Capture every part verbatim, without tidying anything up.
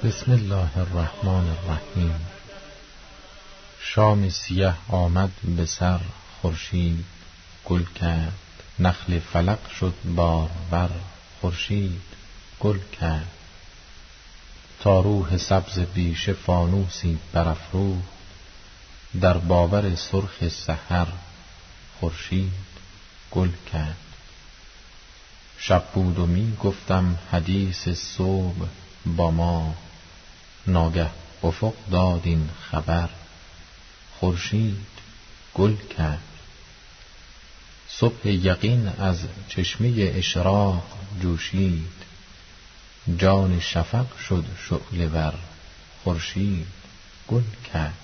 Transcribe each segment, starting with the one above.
بسم الله الرحمن الرحیم. شام سیه آمد به سر، خورشید گل کرد، نخل فلق شد بارور، خورشید گل کرد. تا روح سبز بیشه فانوسی برافروخت، در باور سرخ سحر خورشید گل کرد. شب بود و می گفتم حدیث صبح با ما، ناگه افق داد این خبر، خورشید گل کرد. صبح یقین از چشمه اشراق جوشید، جان شفق شد شعله ور، خورشید گل کرد.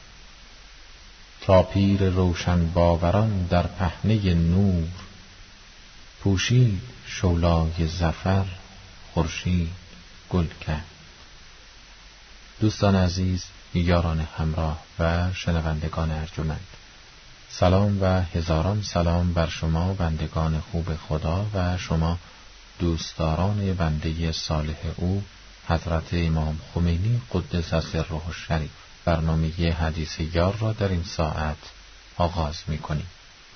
تا پیر روشن باوران در پهنه نور، پوشید شعله‌ی ظفر، خورشید گل کرد. دوستان عزیز، یاران همراه و شنوندگان ارجمند، سلام و هزاران سلام بر شما بندگان خوب خدا و شما دوستداران بنده صالح او حضرت امام خمینی قدس سره الشریف. برنامه حدیث یار را در این ساعت آغاز می کنیم.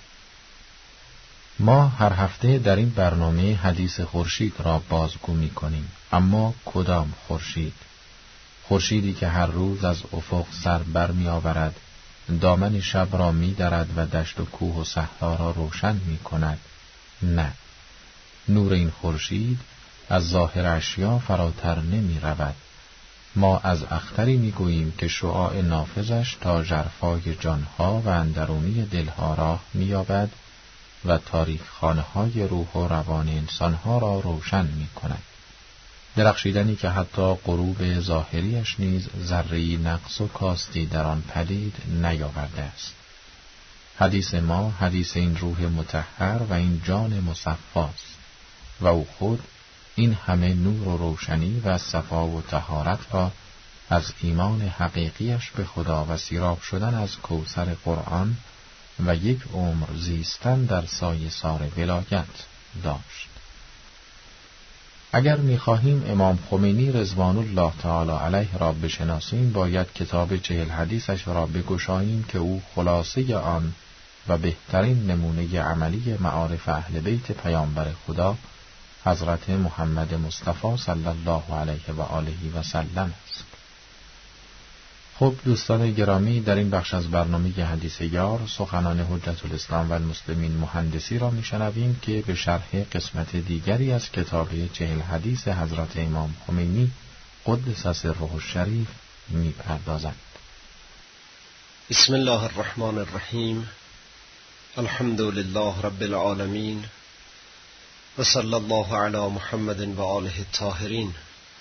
ما هر هفته در این برنامه حدیث خورشید را بازگو می کنیم. اما کدام خورشید؟ خورشیدی که هر روز از افق سر بر می آورد، دامن شب را می درد و دشت و کوه و صحرا را روشن می کند؟ نه، نور این خورشید از ظاهر اشیا فراتر نمی رود. ما از اختری می گوییم که شعاع نافذش تا ژرفای جانها و اندرونی دلها راه می یابد و تاریک خانه های روح و روان انسانها را روشن می کند. درخشیدنی که حتی غروب ظاهریش نیز ذره‌ای نقص و کاستی در آن پدید نیاورده است. حدیث ما حدیث این روح مطهر و این جان مصفاست و او خود این همه نور و روشنی و صفا و طهارت را از ایمان حقیقیش به خدا و سیراب شدن از کوثر قرآن و یک عمر زیستن در سایه سار ولایت داشت. اگر می‌خواهیم امام خمینی رضوان الله تعالی علیه را بشناسیم، باید کتاب چهل حدیثش را بگشاییم که او خلاصه آن و بهترین نمونه عملی معارف اهل بیت پیامبر خدا حضرت محمد مصطفی صلی الله علیه و آله و سلم است. خب دوستان گرامی، در این بخش از برنامه حدیث یار سخنان حجت الاسلام و المسلمین مهندسی را میشنویم که به شرح قسمت دیگری از کتاب چهل حدیث حضرت امام خمینی قدس سره الشریف میپردازند. بسم الله الرحمن الرحیم. الحمد لله رب العالمین و صلی الله علی محمد و آله الطاهرین.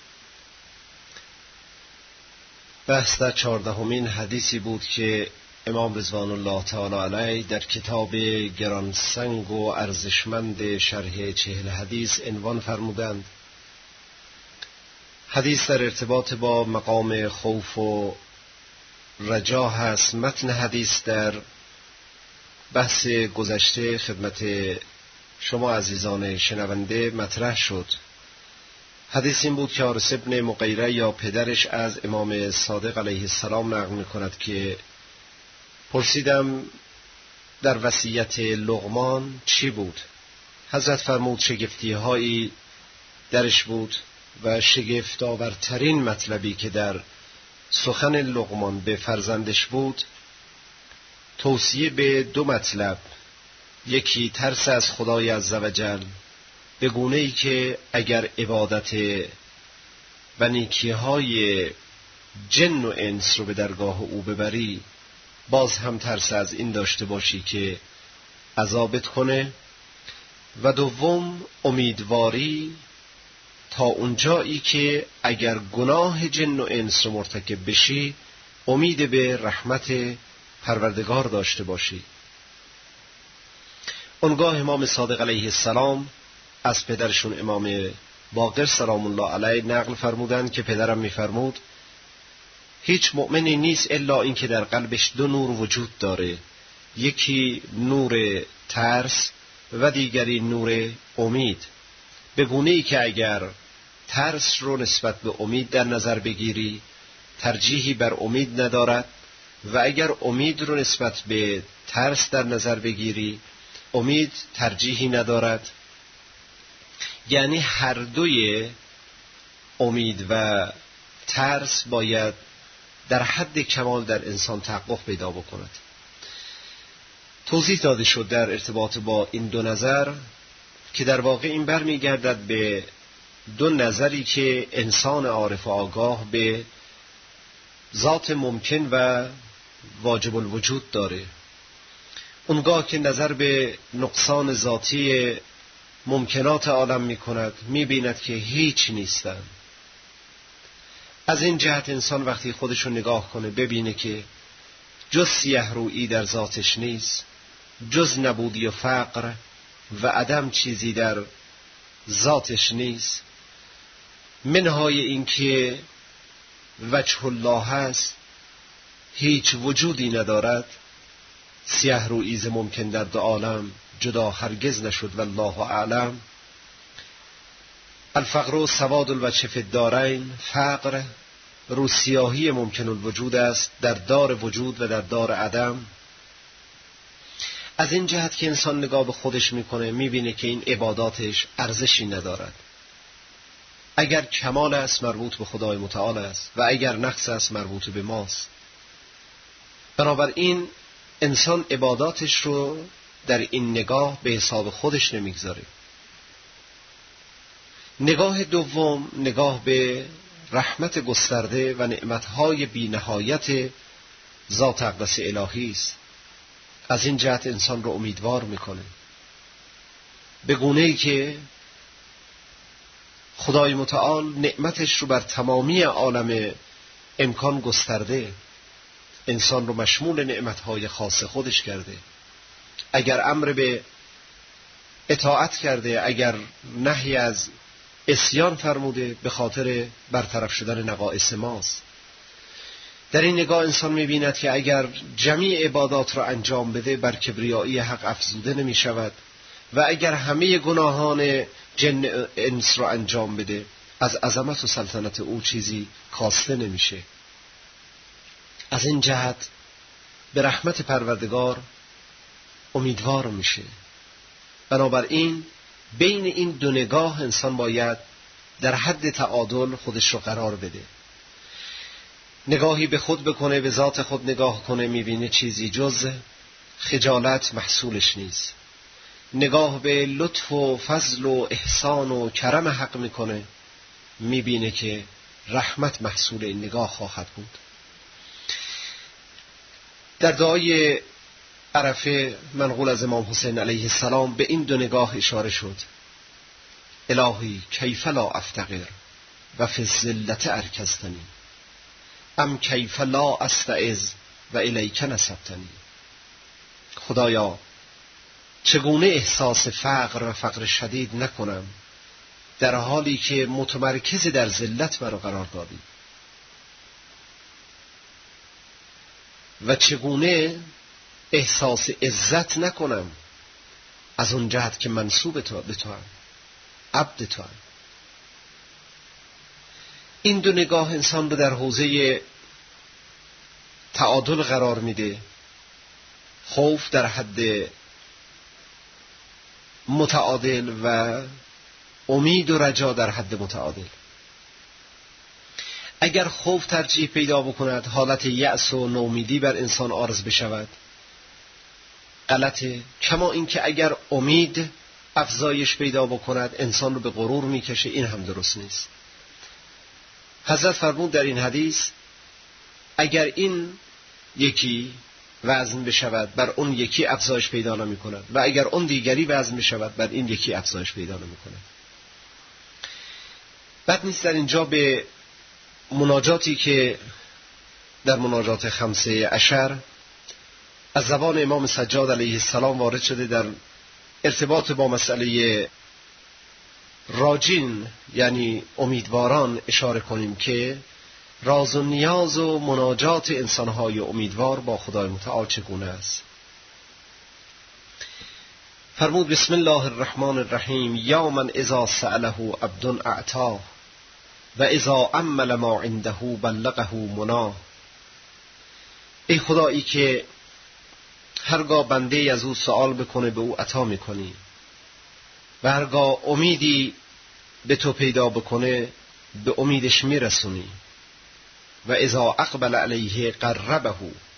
بحث در چهاردهمین حدیثی بود که امام رضوان الله تعالی علیه در کتاب گرانسنگ و ارزشمند شرح چهل حدیث عنوان فرمودند. حدیث در ارتباط با مقام خوف و رجا هست. متن حدیث در بحث گذشته خدمت شما عزیزان شنونده مطرح شد. حدیث این بود که حارث ابن مغیره یا پدرش از امام صادق علیه السلام نقل می‌کند که پرسیدم در وصیت لقمان چی بود؟ حضرت فرمود شگفتی‌هایی درش بود و شگفت‌آورترین مطلبی که در سخن لقمان به فرزندش بود توصیه به دو مطلب، یکی ترس از خدای عزوجل به گونه‌ای که اگر عبادت و نیکی‌های جن و انس رو به درگاه او ببری، باز هم ترس از این داشته باشی که عذابت کنه، و دوم امیدواری تا اونجایی که اگر گناه جن و انس رو مرتکب بشی امید به رحمت پروردگار داشته باشی. اونگاه امام صادق علیه السلام از پدرشون امام باقر سلام الله علیه نقل فرمودند که پدرم میفرمود هیچ مؤمنی نیست الا این که در قلبش دو نور وجود داره، یکی نور ترس و دیگری نور امید، به گونه‌ای که اگر ترس رو نسبت به امید در نظر بگیری ترجیحی بر امید ندارد و اگر امید رو نسبت به ترس در نظر بگیری امید ترجیحی ندارد. یعنی هر دوی امید و ترس باید در حد کمال در انسان تحقق پیدا بکند. توضیح داده شد در ارتباط با این دو نظر که در واقع این برمیگردد به دو نظری که انسان عارف و آگاه به ذات ممکن و واجب الوجود داره. اونگاه که نظر به نقصان ذاتی ممکنات عالم می کند می بیند که هیچ نیستن. از این جهت انسان وقتی خودشو نگاه کنه ببینه که جز سیه رویی در ذاتش نیست، جز نبودی و فقر و عدم چیزی در ذاتش نیست، منهای این که وجه الله هست هیچ وجودی ندارد، سیه رویی ز ممکن در دو عالم جدا هرگز نشد والله اعلم. الفقر و سواد الوجه فی الدارین، فقر روسیاهی ممکن الوجود است در دار وجود و در دار عدم. از این جهت که انسان نگاه به خودش میکنه میبینه که این عباداتش ارزشی ندارد. اگر کمال است مربوط به خدای متعال است و اگر نقص است مربوط به ماست. بنابراین انسان عباداتش رو در این نگاه به حساب خودش نمیگذاره. نگاه دوم نگاه به رحمت گسترده و نعمتهای بی نهایت ذات اقدس الهی است. از این جهت انسان رو امیدوار میکنه به گونه‌ای که خدای متعال نعمتش رو بر تمامی عالم امکان گسترده، انسان رو مشمول نعمتهای خاص خودش کرده. اگر امر به اطاعت کرده، اگر نهی از عصیان فرموده، به خاطر برطرف شدن نقائص ماست. در این نگاه انسان می‌بیند که اگر جمیع عبادات را انجام بده بر کبریایی حق افزوده نمی شود و اگر همه گناهان جن انس را انجام بده از عظمت و سلطنت او چیزی کاسته نمیشه. از این جهت به رحمت پروردگار امیدوار میشه. بنابراین بین این دو نگاه انسان باید در حد تعادل خودش رو قرار بده. نگاهی به خود بکنه، به ذات خود نگاه کنه، میبینه چیزی جز خجالت محصولش نیست. نگاه به لطف و فضل و احسان و کرم حق میکنه، میبینه که رحمت محصول این نگاه خواهد بود. در دعای عرفه منقول از امام حسین علیه السلام به این دو نگاه اشاره شد. الهی کیف لا افتقر و فی الذلت ارکزتنی ام کیف لا استعز و الیک نسبتنی. خدایا چگونه احساس فقر و فقر شدید نکنم در حالی که متمرکز در ذلت مرا قرار دادی، و چگونه احساس عزت نکنم از اون جهت که منسوب تو به تو هم، عبد تو هم. این دو نگاه انسان رو در حوزه تعادل قرار میده. خوف در حد متعادل و امید و رجا در حد متعادل. اگر خوف ترجیح پیدا بکند، حالت یأس و نومیدی بر انسان عارض بشود، غلطه. کما اینکه اگر امید افزایش پیدا بکند انسان رو به غرور میکشه، این هم درست نیست. حضرت فرمود در این حدیث اگر این یکی وزن بشود بر اون یکی افزایش پیدا نمی کند و اگر اون دیگری وزن بشود بر این یکی افزایش پیدا نمی کند. بد نیست در اینجا به مناجاتی که در مناجات خمسه عشر از زبان امام سجاد علیه السلام وارد شده در ارتباط با مسئله راجین یعنی امیدواران اشاره کنیم که راز و نیاز و مناجات انسانهای امیدوار با خدای متعال چگونه است. فرمود بسم الله الرحمن الرحیم یا من اذا سأله عبد اعطاه و اذا عمل ما عنده بلغه منا. ای خدایی که هرگاه بنده از او سوال بکنه به او عطا میکنی و هرگاه امیدی به تو پیدا بکنه به امیدش میرسونی. و اذا اقبل علیه قربه،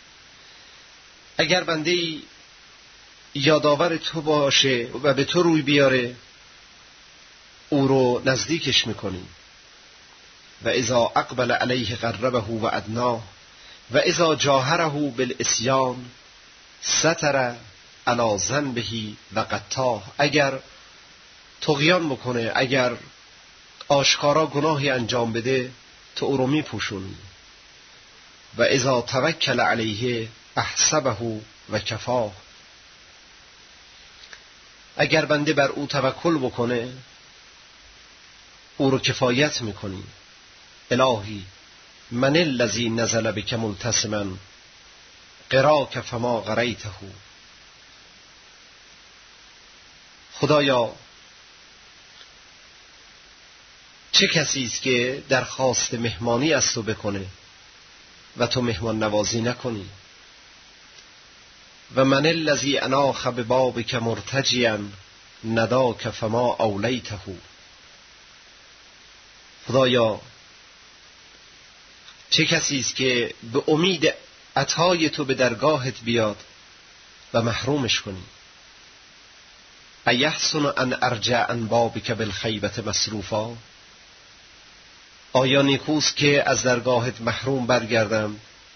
اگر بنده یادآور تو باشه و به تو روی بیاره او رو نزدیکش میکنی. و اذا اقبل علیه قربه و ادناه و اذا جاهره بالعصیان ستر علی ذنبه و قطاه. اگر طغیان بکنه، اگر آشکارا گناهی انجام بده، تو او رو میپوشونی. و اذا توکل علیه احسبه و کفاه. اگر بنده بر او توکل بکنه او رو کفایت میکنی. الهی من الذی نزل بک ملتسما قراک فما قریته. خدایا چه کسی است که درخواست مهمانی از تو بکنه و تو مهمان نوازی نکنی؟ و من الذی اناخ ببابک مرتجیا نداک فما اولیته. خدایا چه کسی است که به امید عطای تو به درگاهت بیاد و محرومش کنی؟ ایحسن ان ارجع عن بابک بالخیبة مصروفا. آیا نیکوست که از درگاهت محروم برگردم؟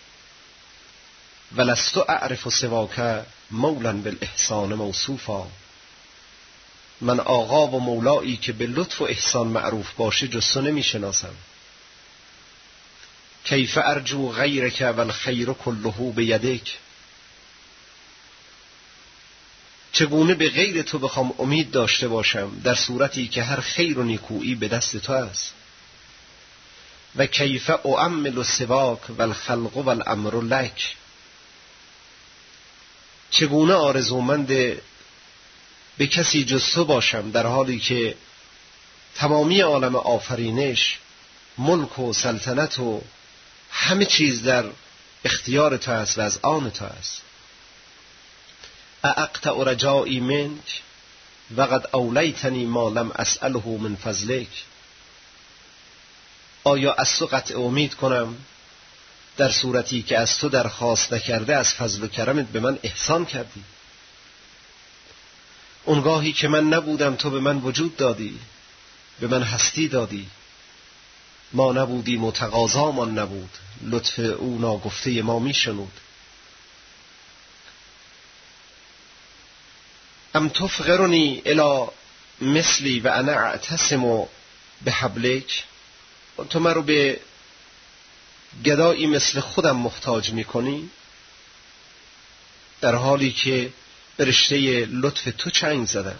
ولست اعرف سواک مولا بالاحسان موصوفا. من آقا و مولایی که به لطف و احسان معروف باشه جز تو نمی شناسم. کیف ارجو غیرک و الخیر کله بیدک. چگونه به غیر تو بخوام امید داشته باشم در صورتی که هر خیر و نیکویی به دست تو است؟ و کیف اعمل سواک و الخلق و الامر لک. چگونه آرزومند به کسی جز تو باشم در حالی که تمامی عالم آفرینش، ملک و سلطنت و همه چیز در اختیار تو است و از آن تو است. اقطع رجائی منک وقد اولیتنی ما لم اسأله من فضلک. آیا از تو قطع امید کنم در صورتی که از تو درخواست نکرده از فضل و کرمت به من احسان کردی؟ اونگاهی که من نبودم تو به من وجود دادی، به من هستی دادی. ما نبودیم و تقاضامان نبود، لطف او ناگفته ما می شنود. ام تفقرنی الی مثلی و انا اعتصم بحبلک. تو من رو به گدایی مثل خودم محتاج می کنی در حالی که به رشته لطف تو چنگ زدم.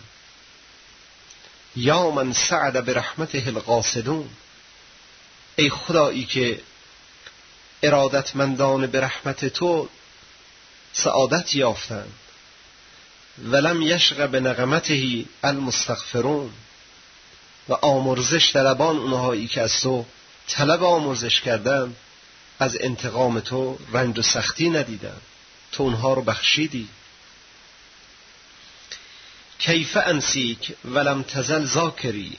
یا من سعد برحمته القاصدون. ای خدایی که ارادتمندان به رحمت تو سعادت یافتند. ولم یشق بنغمته المستغفرون. و آمرزش طلبان اونهایی که از تو طلب آمرزش کردن از انتقام تو رنج و سختی ندیدن، تو اونها رو بخشیدی. کیف انسیک ولم تزل ذاکری.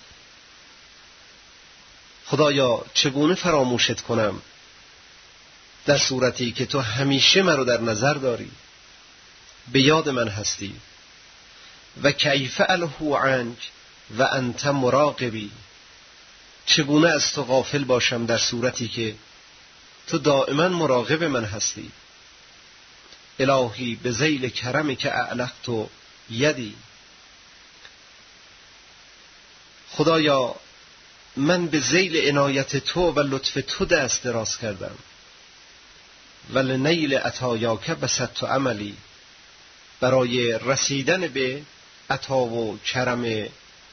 خدایا چگونه فراموشت کنم در صورتی که تو همیشه من رو در نظر داری، به یاد من هستی. و کیف الهو عنک و انت مراقبی. چگونه از تو غافل باشم در صورتی که تو دائما مراقب من هستی. الهی به ذیل کرمی که اعلقت یدی. خدایا من به ذیل عنایت تو و لطف تو دست دراز کردم. ولنیل عطایاک بسطت عملی. برای رسیدن به عطا و کرم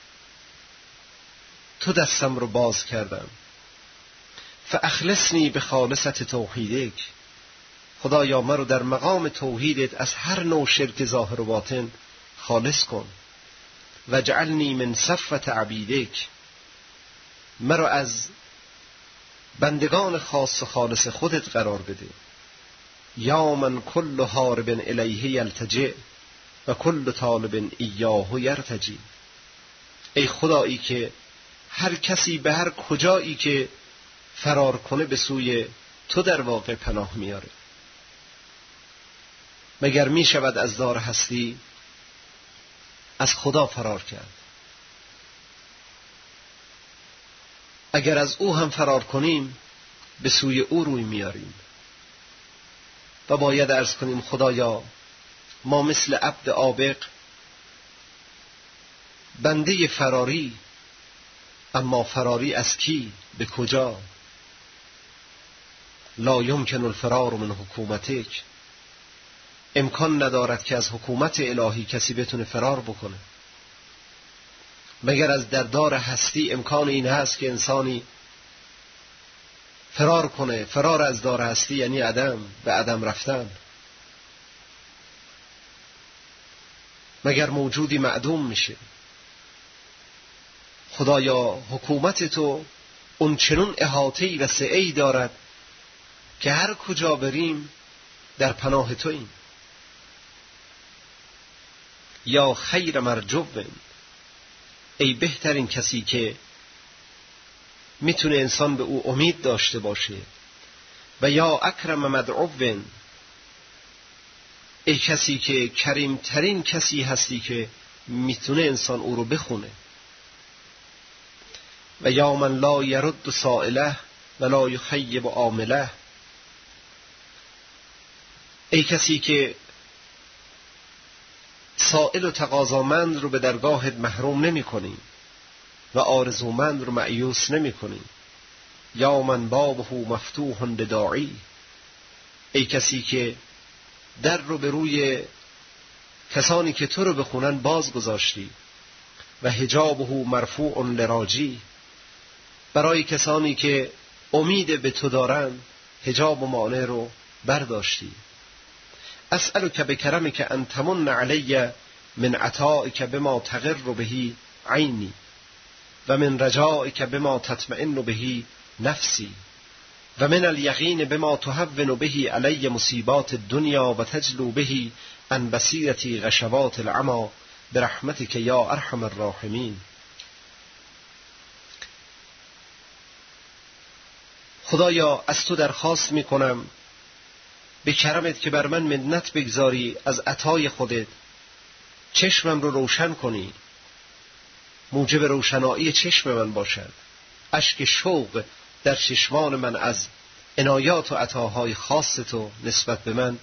تو دستم رو باز کردم. فاخلصنی به خالصت توحیدک. خدایا من رو در مقام توحیدت از هر نوع شرک ظاهر و باطن خالص کن. وجعلنی من صفوة عبیدک. من رو از بندگان خاص و خالص خودت قرار بده. یا من کل هارب الیه یلتجئ و کل طالب ایاه یرتجی. ای خدایی که هر کسی به هر کجایی که فرار کنه به سوی تو در واقع پناه میاره. مگر می شود از دار هستی از خدا فرار کرد؟ اگر از او هم فرار کنیم به سوی او روی میاریم و باید عرض کنیم خدایا ما مثل عبد عابق بنده فراری، اما فراری از کی؟ به کجا؟ لا یمکن الفرار من حکومتک. امکان ندارد که از حکومت الهی کسی بتونه فرار بکنه. مگر از دردار هستی امکان این هست که انسانی فرار کنه؟ فرار از دار هستی یعنی عدم، به عدم رفتن. مگر موجودی معدوم میشه؟ خدایا حکومت تو اون چنون احاطه‌ای و سعه‌ای دارد که هر کجا بریم در پناه توییم. یا خیر مرجو، ای بهترین کسی که میتونه انسان به او امید داشته باشه. و یا اکرم مدعو، ای کسی که کریم ترین کسی هستی که میتونه انسان او رو بخونه. و یا من لا یرد سائله و لا یخیب عامله، ای کسی که سائل و تقاضامند رو به درگاهت محروم نمی کنی و آرزومند رو مایوس نمی کنی. یا من بابه مفتوح لداعی، ای کسی که در رو به روی کسانی که تو رو بخونن باز گذاشتی. و حجابه مرفوع لراجی، برای کسانی که امید به تو دارن حجاب و مانع رو برداشتی. اسألک بکرمک ان تمن علی من عطائک بما تقر به عینی و من رجائک بما تطمئن به نفسی و من الیقین بما تهون به علی مصیبات الدنیا و تجلو به عن بصیرتی غشوات العمی برحمتک یا ارحم الراحمین. خدایا از تو درخواست می کنم به کرمت که بر من منت بگذاری از عطای خودت، چشمم رو روشن کنی، موجب روشنایی چشم من باشد، اشک شوق در چشمان من از عنایات و عطاهای خاص تو نسبت به من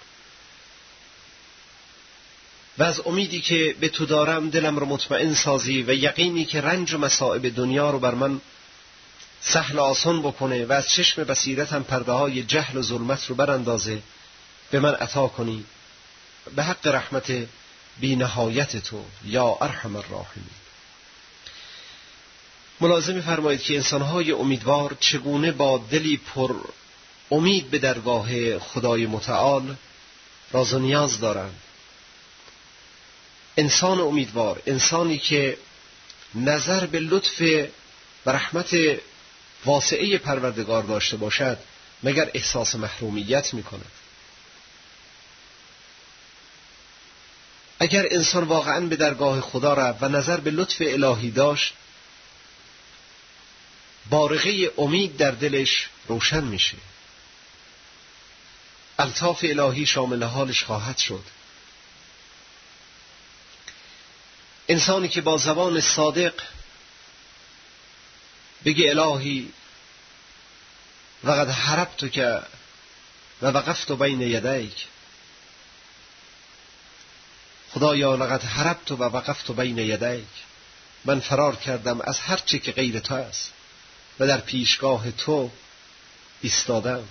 و از امیدی که به تو دارم دلم رو مطمئن سازی و یقینی که رنج و مصائب دنیا رو بر من سهل آسان بکنه و از چشم بصیرتم پرده های جهل و ظلمت رو براندازه به من عطا کنی به حق رحمت بی نهایت تو یا ارحم الراحمین. ملاحظه فرمایید که انسان‌های امیدوار چگونه با دلی پر امید به درگاه خدای متعال راز و نیاز دارند. انسان امیدوار، انسانی که نظر به لطف و رحمت واسعه پروردگار داشته باشد، مگر احساس محرومیت می‌کند؟ اگر انسان واقعاً به درگاه خدا رفت و نظر به لطف الهی داشت، بارقه امید در دلش روشن میشه، الطاف الهی شامل حالش خواهد شد. انسانی که با زبان صادق بگه الهی وقد حربت که و وقفت بین یدیک، خدایا لقد حربت و وقفت بین یدیک، من فرار کردم از هر چه که غیر تو است و در پیشگاه تو ایستادم.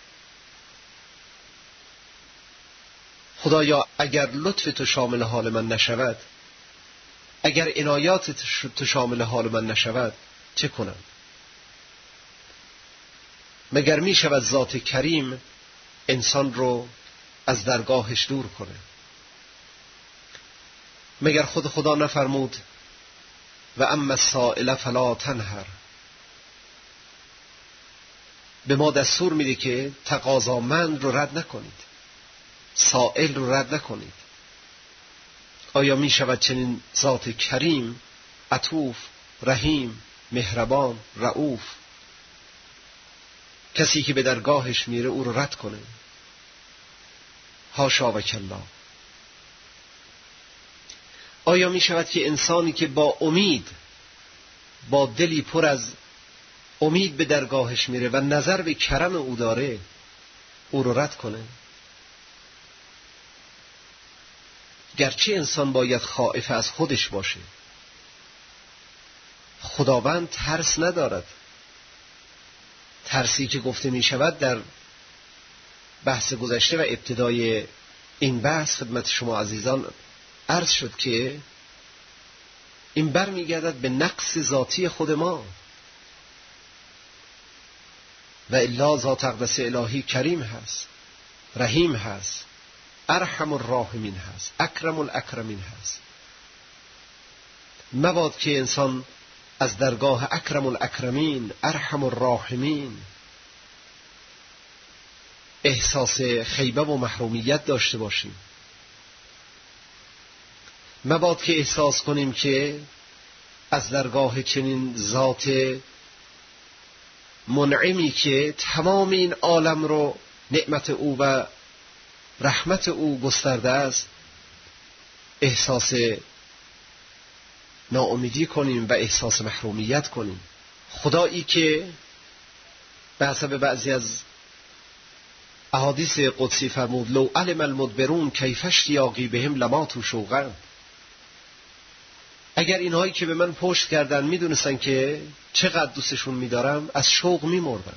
خدایا اگر لطف تو شامل حال من نشود، اگر عنایات تو شامل حال من نشود، چه کنم؟ مگر می شود ذات کریم انسان رو از درگاهش دور کنه؟ مگر خود خدا نفرمود و اما السائل فلا تنهر، به ما دستور میده که تقاضامند رو رد نکنید، سائل رو رد نکنید. آیا می شود چنین ذات کریم، عطوف، رحیم، مهربان، رؤوف، کسی که به درگاهش میره او رو رد کنه؟ حاشا و کلا. آیا می شود که انسانی که با امید، با دلی پر از امید به درگاهش میره و نظر به کرم او داره، او رو رد کنه؟ گرچه انسان باید خائف از خودش باشه، خداوند ترس ندارد. ترسی که گفته می شود در بحث گذشته و ابتدای این بحث خدمت شما عزیزان عرض شد که این بر می گردد به نقص ذاتی خود ما. و الا ذات اقدس الهی کریم هست، رحیم هست، ارحم الراحمین هست، اکرم الاکرمین هست. مباد که انسان از درگاه اکرم الاکرمین، ارحم الراحمین احساس خیبه و محرومیت داشته باشیم. مباد که احساس کنیم که از درگاه چنین ذات منعمی که تمام این عالم رو نعمت او و رحمت او گسترده است احساس ناامیدی کنیم و احساس محرومیت کنیم. خدایی که به حسب بعضی از احادیث قدسی فرمود لو علم المدبرون کیف اشتیاقی بهم لماتوا شوقا، اگر اینهایی که به من پشت کردن میدونستن که چقدر دوستشون میدارم، از شوق میمردن.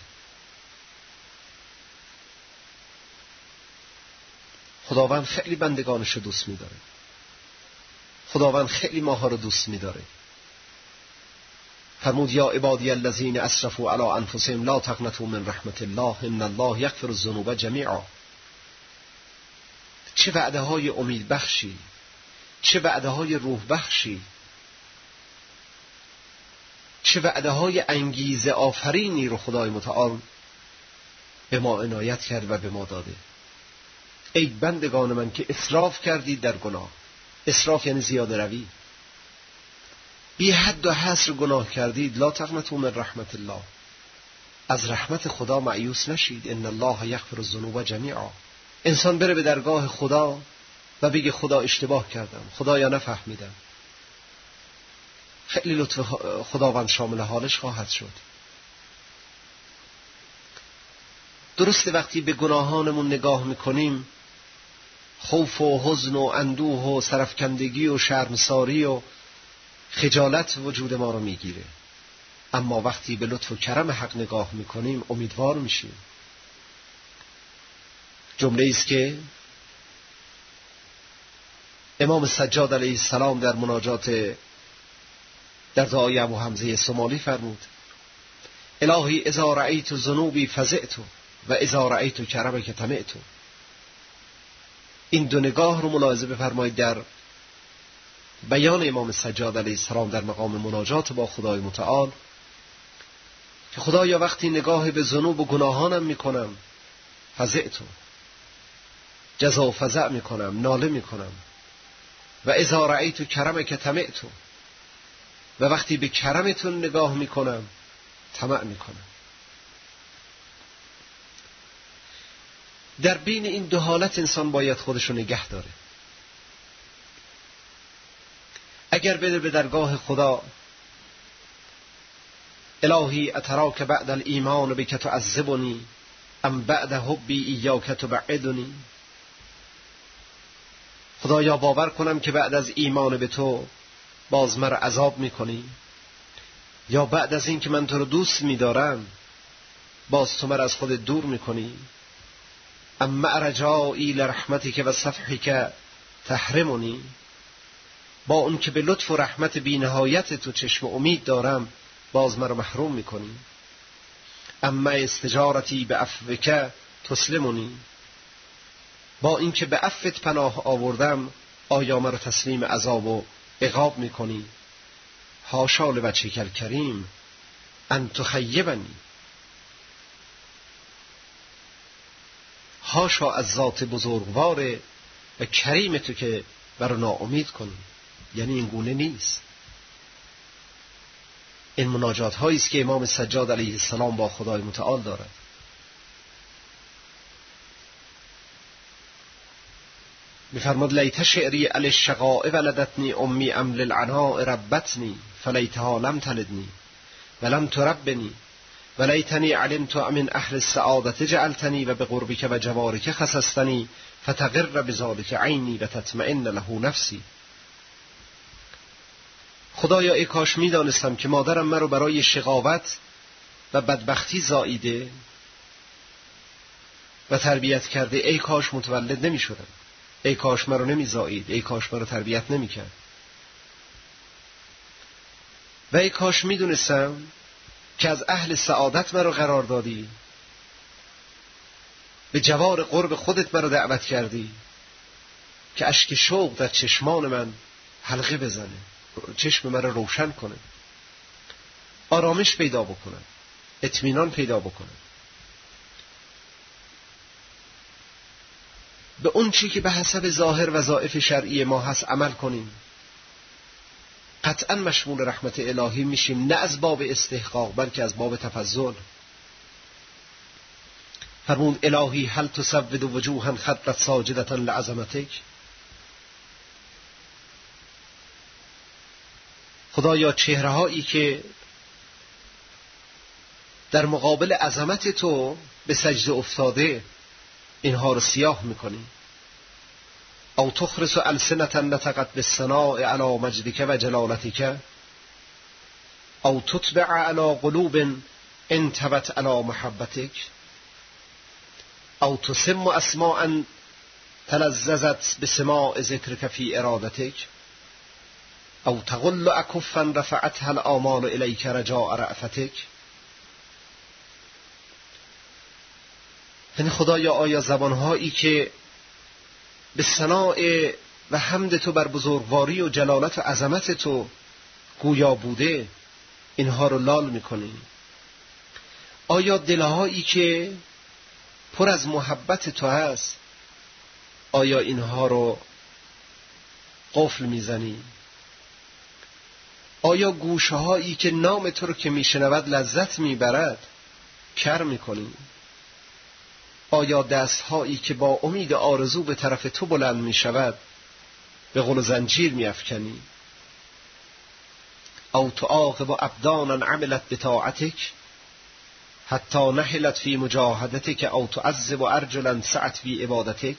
خداوند خیلی بندگانش رو دوست میداره، خداوند خیلی ماها رو دوست میداره. فرمود یا عبادی الذین اسرفوا علی انفسهم لا تقنطوا من رحمت الله ان الله یغفر الذنوب جمیعا. چه وعده های امید بخشی، چه وعده های روح بخشی، چه وعده های انگیزه آفرینی رو خدای متعال به ما عنایت کرد و به ما داده. ای بندگان من که اسراف کردید در گناه، اسراف یعنی زیاده روی، بی حد و حصر گناه کردید، لا تقنطوا من رحمت الله، از رحمت خدا مایوس نشید، ان الله یغفر الذنوب جمیعا. انسان بره به درگاه خدا و بگه خدا اشتباه کردم، خدا یا نفهمیدم، خیلی لطف خداوند شامل حالش خواهد شد. درسته وقتی به گناهانمون نگاه میکنیم خوف و حزن و اندوه و سرفکندگی و شرمساری و خجالت وجود ما رو میگیره، اما وقتی به لطف و کرم حق نگاه میکنیم امیدوار میشیم. جمله ایست که امام سجاد علیه السلام در مناجات در دعای ابو حمزه صومالی فرمود الهی اذا رأیت ذنوبی فزعت و اذا رأیت کرمک طمعت. این دو نگاه رو ملاحظه بفرمایید در بیان امام سجاد علیه السلام در مقام مناجات با خدای متعال که خدایا وقتی نگاه به ذنوب و گناهانم میکنم فزعت، جزا و فزع میکنم، ناله میکنم، و اذا رأیت کرمک طمعت، و وقتی به کرمتون نگاه میکنم طمع میکنم. در بین این دو حالت انسان باید خودشو نگه داره. اگر بده به درگاه خدا الهی اتراک بعد الایمان بک تعذبنی ام بعد حبی ایاک تبعدنی، خدایا باور کنم که بعد از ایمان به تو باز مرا عذاب میکنی، یا بعد از این که من تو رو دوست میدارم باز تو مرا از خود دور میکنی. اما رجائی لرحمتک و صفحک تحرمنی، با اون که به لطف و رحمت بی نهایت تو چشم امید دارم باز مرا محروم میکنی. اما استجارتی به عفوک تسلمنی، با این که به عفوت پناه آوردم آیا مرا تسلیم عذاب و عقاب میکنی. حاشا لوجهک الکریم ان تخیبنی، هاشا از ذات بزرگوار و کریم تو که برا ناامید کنی. یعنی این گونه نیست. این مناجات هایی است که امام سجاد علیه السلام با خدای متعال دارد. می‌فرماد لیت شعری علی الشقاء ولدتنی امی ام للعناء ربتنی فلیتها لم تلدنی ولم تربنی ولیتنی علمت من اهل السعادة جعلتنی و بقربک و جوارک خصصتنی فتقر بذلک عینی و تطمئن له نفسی. خدایا ای کاش می‌دانستم که مادرم مرا برای شقاوت و بدبختی زاییده و تربیت کرده. ای کاش متولد نمی‌شدم. ای کاش مرا نمی‌زایید. ای کاش مرا تربیت نمی‌کرد. و ای کاش می‌دونستم که از اهل سعادت مرا قرار دادی، به جوار قرب خودت مرا دعوت کردی که اشک شوق در چشمان من حلقه بزنه، چشم مرا روشن کنه، آرامش پیدا بکنه، اطمینان پیدا بکنه، به اون چی که به حسب ظاهر وظایف شرعی ما هست عمل کنیم. قطعا مشمول رحمت الهی میشیم، نه از باب استحقاق بلکه از باب تفضل. فرمود الهی هل تسود وجوها خضرت ساجدة لعظمتک. خدایا چهره هایی که در مقابل عظمت تو به سجده افتاده اینها رو سیاه میکنی. او تخرس السنة نطقت بالثناء علی مجدک و جلالتک او تطبع علی قلوب انتبت علی محبتک او تسم اسماء تلذذت بسماع ذکرک فی ارادتک او تغل اکفا رفعتها الآمال الیک رجاء رأفتک. یعنی خدایا آیا زبانهایی که به ثناء و حمد تو بر بزرگواری و جلالت و عظمت تو گویا بوده اینها رو لال میکنی؟ آیا دلهایی که پر از محبت تو هست آیا اینها رو قفل میزنی؟ آیا گوشهایی که نام تو رو که میشنود لذت میبرد کر میکنی؟ آیا دستهایی که با امید آرزو به طرف تو بلند میشود به غل و زنجیر میافکنی؟ او تعاقب ابدانا عملت بطاعتک حتی نحلت فی مجاهدتک او تعذب ارجلا سعت فی عبادتک.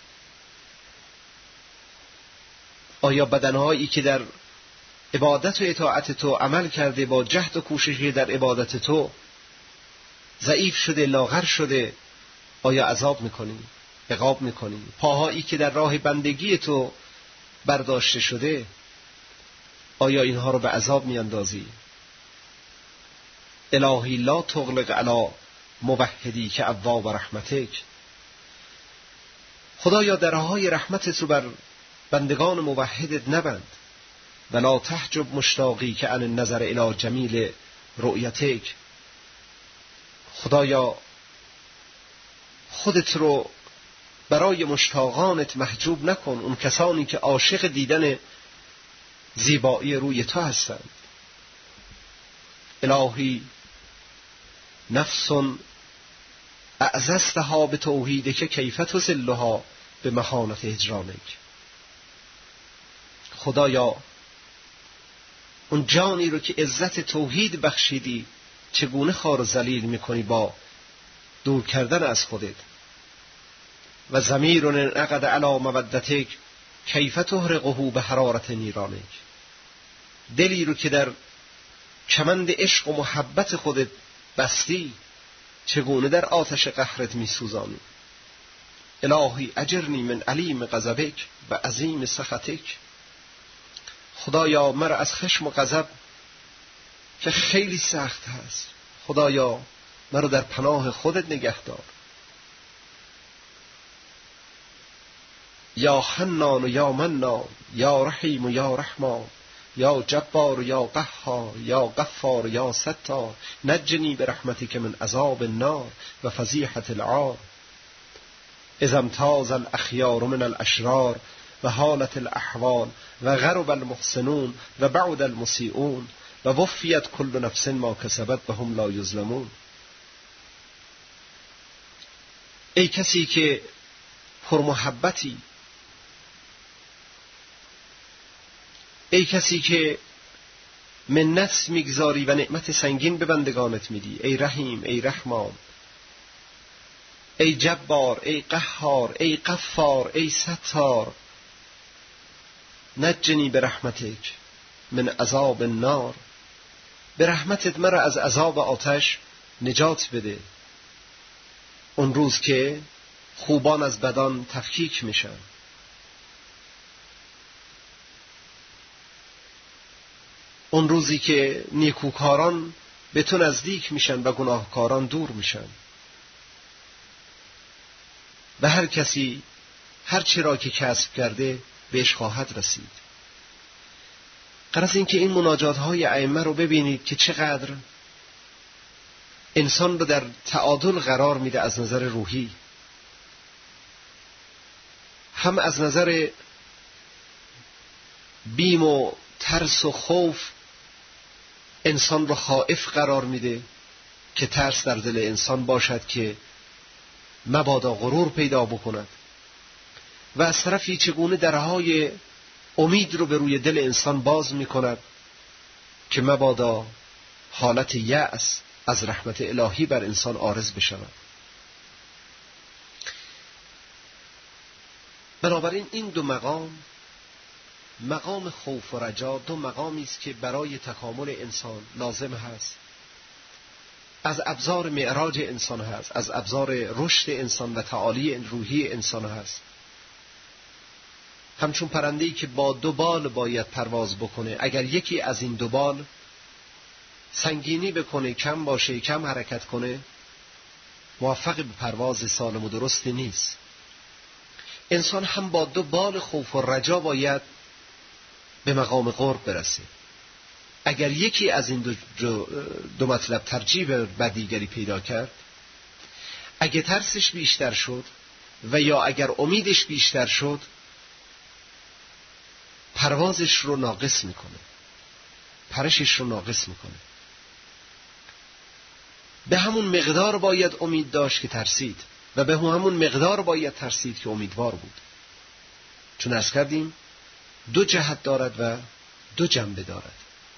آیا بدنهایی که در عبادت و اطاعت تو عمل کرده با جهد و کوششی در عبادت تو ضعیف شده، لاغر شده، آیا عذاب میکنی؟ عقاب میکنی؟ پاهایی که در راه بندگی تو برداشته شده آیا اینها رو به عذاب میاندازی؟ الهی لا تغلق علی موحدی که ابواب رحمتک. خدایا درهای رحمتت رو بر بندگان موحدت نبند. ولا تحجب مشتاقی که عن النظر الی جمیل رؤیتک. خدایا خودت رو برای مشتاقانت محجوب نکن، اون کسانی که عاشق دیدن زیبایی روی تو هستند. الهی نفس اعززتها به توحیدک کیف تذلها به مهانت هجرانک. خدایا اون جانی رو که عزت توحید بخشیدی چگونه خار و ذلیل میکنی با دور کردن از خودت؟ و ضمیر انعقد علی مودتک کیف تحرقه به حرارت نیرانک. دلی رو که در کمند عشق و محبت خودت بستی چگونه در آتش قهرت میسوزانی؟ الهی اجرنی من علیم غضبک و عظیم سخطک. خدایا مرا از خشم و غضب که خیلی سخت هست خدایا مرا در پناه خودت نگه دار. یا حنان و یا منان، یا رحیم و یا رحمان، یا جبار و یا قهار، یا غفار و یا ستار، نجنی برحمتک من عذاب النار و فضیحة العار. اذا امتاز الاخیار من الاشرار و حالت الاحوال و غرب المحسنون و بعد المسیئون و وفیت کل نفس ما کسبت و هم لا یظلمون. ای کسی که پرمحبتی، ای کسی که منت میگذاری و نعمت سنگین به بندگانت میدی، ای رحیم، ای رحمان، ای جبار، ای قهار، ای غفار، ای ستار، نجنی برحمتک من عذاب النار، به رحمتت مرا از عذاب آتش نجات بده. اون روز که خوبان از بدان تفکیک میشن، اون روزی که نیکوکاران به تو نزدیک میشن و گناهکاران دور میشن و هر کسی هر چی را که کسب کرده بهش خواهد رسید. غرض این که این مناجات های ائمه رو ببینید که چقدر انسان رو در تعادل قرار میده، از نظر روحی، هم از نظر بیم و ترس و خوف انسان رو خائف قرار میده که ترس در دل انسان باشد که مبادا غرور پیدا بکند، و از طرفی چگونه درهای امید رو به روی دل انسان باز میکند که مبادا حالت یأس از رحمت الهی بر انسان عارض بشود. بنابراین این دو مقام، مقام خوف و رجا، دو مقامی است که برای تکامل انسان لازم هست، از ابزار معراج انسان هست، از ابزار رشد انسان و تعالی روحی انسان هست. همچون پرنده‌ای که با دو بال باید پرواز بکنه، اگر یکی از این دو بال سنگینی بکنه، کم باشه، کم حرکت کنه، موفق به پرواز سالم و درستی نیست. انسان هم با دو بال خوف و رجا باید به مقام قرب برسه. اگر یکی از این دو, دو, دو مطلب ترجیح بر دیگری پیدا کرد، اگر ترسش بیشتر شد و یا اگر امیدش بیشتر شد، پروازش رو ناقص میکنه، پرشش رو ناقص میکنه. به همون مقدار باید امید داشت که ترسید و به همون مقدار باید ترسید که امیدوار بود، چون عرض کردیم دو جهت دارد و دو جنبه دارد.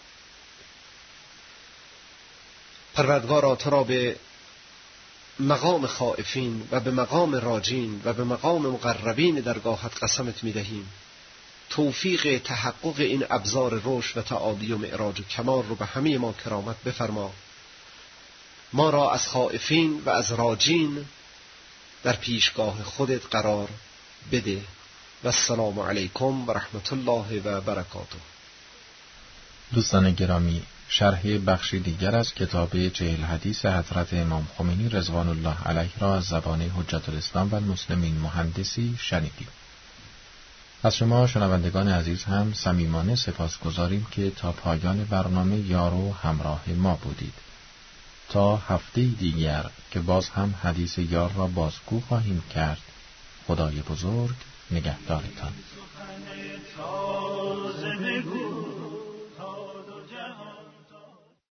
پروردگارا تو را به مقام خائفین و به مقام راجین و به مقام مقربین درگاهت قسمت میدهیم، توفیق تحقق این ابزار رشد و تعالی و معراج و کمال رو به همه ما کرامت بفرما. ما را از خائفین و از راجین در پیشگاه خودت قرار بده. و السلام علیکم و رحمت الله و برکاته. دوستان گرامی، شرح بخشی دیگر از کتاب چهل حدیث حضرت امام خمینی رضوان الله علیه را از زبان حجت الاسلام و المسلمین مهندسی شنیدیم. از شما شنوندگان عزیز هم صمیمانه سپاسگزاریم که تا پایان برنامه یار و همراه ما بودید. تا هفته دیگر که باز هم حدیث یار را بازگو خواهیم کرد. خدای بزرگ نگهدارتان.